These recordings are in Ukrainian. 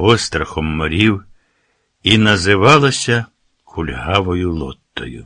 пострахом морів і називалася кульгавою лоттою.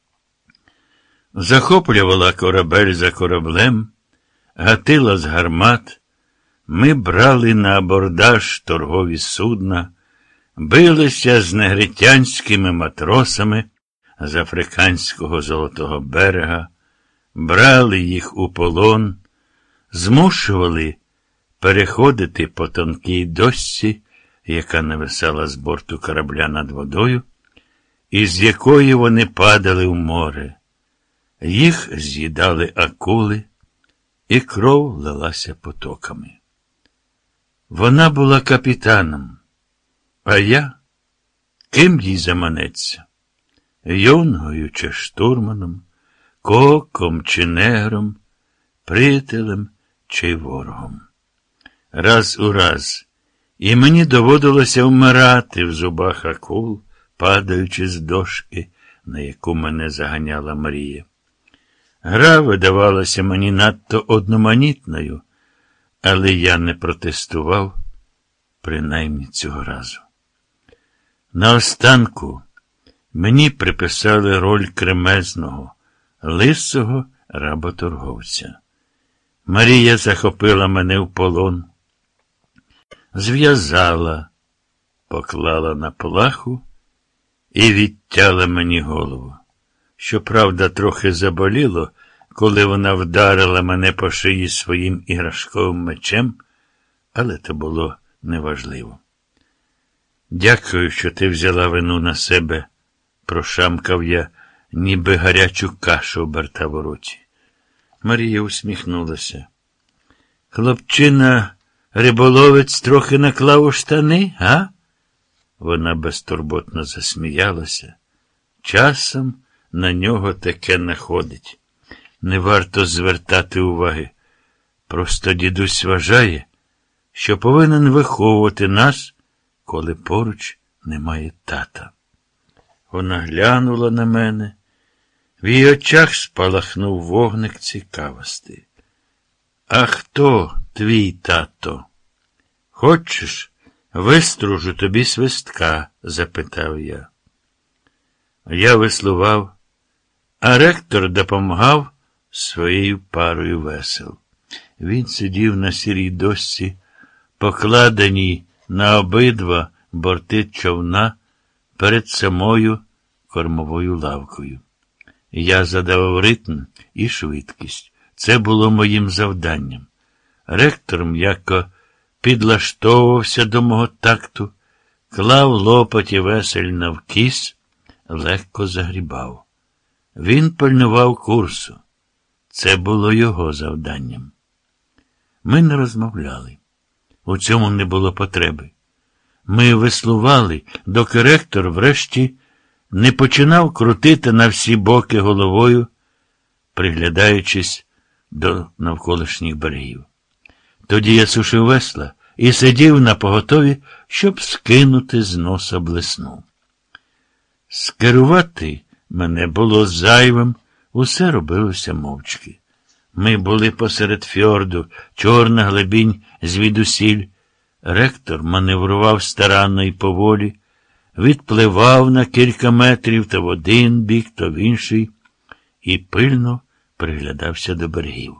Захоплювала корабель за кораблем, гатила з гармат, ми брали на абордаж торгові судна, билися з негритянськими матросами з африканського Золотого берега, брали їх у полон, змушували переходити по тонкій дошці, яка нависала з борту корабля над водою, із якої вони падали в море. Їх з'їдали акули, і кров лилася потоками. Вона була капітаном, а я ким їй заманеться? Йонгою чи штурманом, коком чи негром, приятелем чи ворогом. Раз у раз і мені доводилося вмирати в зубах акул, падаючи з дошки, на яку мене заганяла мрія. Гра видавалася мені надто одноманітною, але я не протестував, принаймні цього разу. Наостанку мені приписали роль кремезного, лисого работорговця. Марія захопила мене в полон, зв'язала, поклала на плаху і відтяла мені голову. Щоправда, трохи заболіло, коли вона вдарила мене по шиї своїм іграшковим мечем, але це було неважливо. Дякую, що ти взяла вину на себе, прошамкав я, ніби гарячу кашу обертав у роті. Марія усміхнулася. Хлопчина-риболовець трохи наклав у штани, га? Вона безтурботно засміялася. Часом на нього таке находить. Не варто звертати уваги. Просто дідусь вважає, що повинен виховувати нас, коли поруч немає тата. Вона глянула на мене. В її очах спалахнув вогник цікавості. А хто твій тато? Хочеш, вистружу тобі свистка? Запитав я. Я веслував, а ректор допомагав своєю парою весел. Він сидів на сірій дошці, покладеній на обидва борти човна перед самою кормовою лавкою. Я задавав ритм і швидкість. Це було моїм завданням. Ректор м'яко підлаштовувався до мого такту, клав лопаті весель навкіс, легко загрібав. Він пильнував курсу. Це було його завданням. Ми не розмовляли. У цьому не було потреби. Ми веслували, доки ректор врешті не починав крутити на всі боки головою, приглядаючись до навколишніх берегів. Тоді я сушив весла і сидів напоготові, щоб скинути з носа блесну. Скерувати мене було зайвим, усе робилося мовчки. Ми були посеред фьорду, чорна глибінь звідусіль. Ректор маневрував старанно і поволі, відпливав на кілька метрів то в один бік, то в інший, і пильно приглядався до берегів.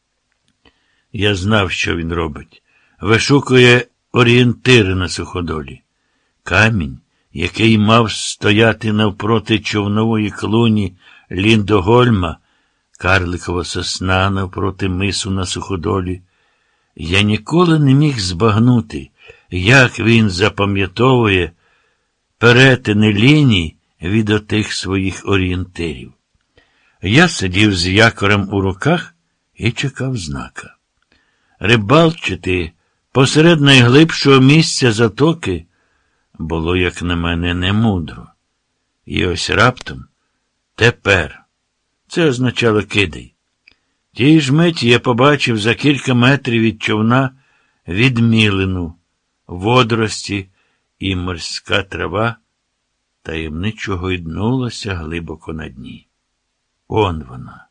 Я знав, що він робить. Вишукує орієнтири на суходолі. Камінь, який мав стояти навпроти човнової клуні Ліндогольма, карликова сосна навпроти мису на суходолі. Я ніколи не міг збагнути, як він запам'ятовує перетини ліній від отих своїх орієнтирів. Я сидів з якорем у руках і чекав знака. Рибалчити посеред найглибшого місця затоки було, як на мене, немудро. І ось раптом тепер. Це означало кидай. Тієї ж миті я побачив за кілька метрів від човна відмілину, водорості і морська трава таємничо гойднулася глибоко на дні. Он вона.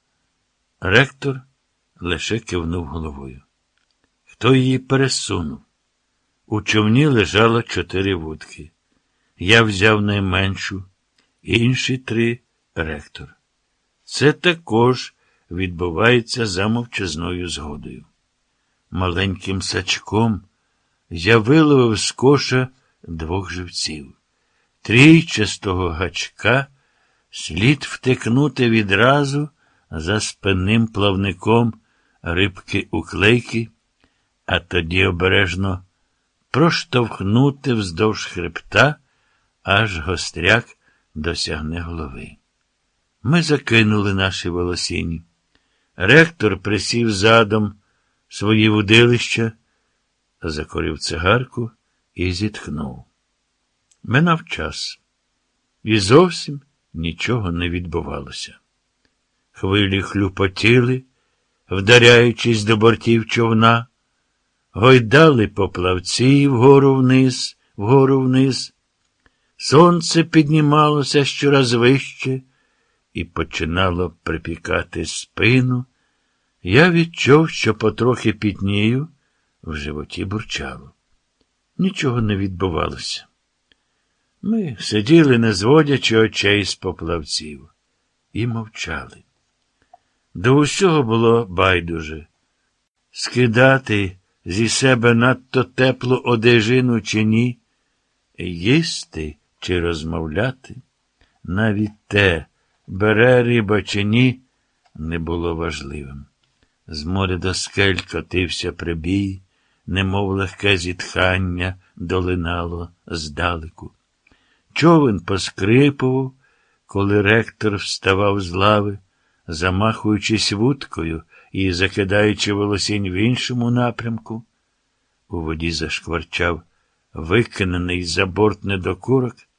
Ректор лише кивнув головою. Хто її пересунув? У човні лежало 4 вудки. Я взяв найменшу, інші 3 – ректор. Це також відбувається за мовчазною згодою. Маленьким сачком я виловив з коша 2 живців. Трійчастого гачка слід втикнути відразу за спинним плавником рибки-уклейки, а тоді обережно проштовхнути вздовж хребта, аж гостряк досягне голови. Ми закинули наші волосіні. Ректор присів задом свої вудилища, закурив цигарку і зітхнув. Минав час. І зовсім нічого не відбувалося. Хвилі хлюпотіли, вдаряючись до бортів човна, гойдали поплавці вгору вниз. Сонце піднімалося щораз вище і починало припікати спину. Я відчув, що потрохи пітнію, в животі бурчало. Нічого не відбувалося. Ми сиділи, не зводячи очей з поплавців, і мовчали. До усього було байдуже. Скидати зі себе надто теплу одежину чи ні, їсти чи розмовляти, навіть те, бере риба чи ні, не було важливим. З моря до скель котився прибій, немов легке зітхання долинало здалеку. Човен поскрипував, коли ректор вставав з лави, замахуючись вудкою і закидаючи волосінь в іншому напрямку. У воді зашкварчав викинений за борт недокурок,